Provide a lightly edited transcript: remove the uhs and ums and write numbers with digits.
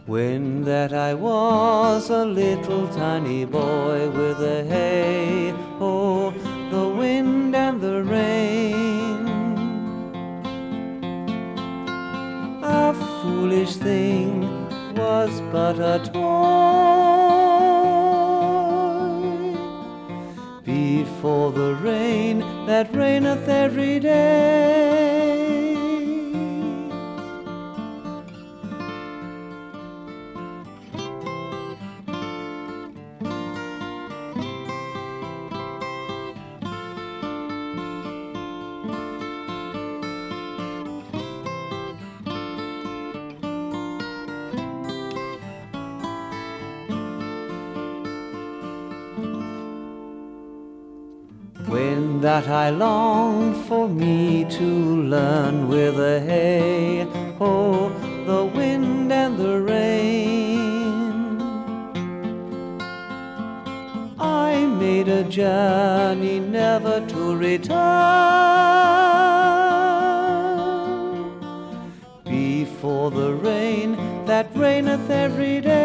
When that I was a little tiny boy with a hey-ho, the wind and the rain, a foolish thing was but a toy before the rain that raineth every day. When that I long for me to learn with a hey-ho, the wind and the rain, I made a journey never to return before the rain that raineth every day.